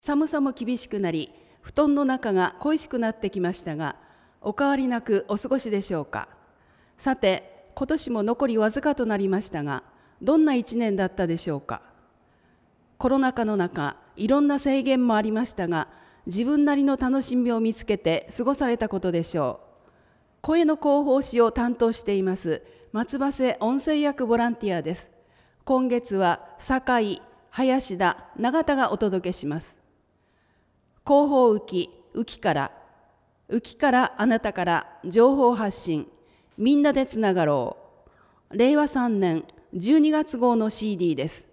寒さも厳しくなり、布団の中が恋しくなってきましたが、お変わりなくお過ごしでしょうか。さて、今年も残りわずかとなりましたが、どんな一年だったでしょうか。コロナ禍の中、いろんな制限もありましたが、自分なりの楽しみを見つけて過ごされたことでしょう。声の広報誌を担当しています松葉瀬音声役ボランティアです。今月は堺、林田、永田がお届けします。広報浮きからあなたから情報発信、みんなでつながろう。令和3年12月号の CD です。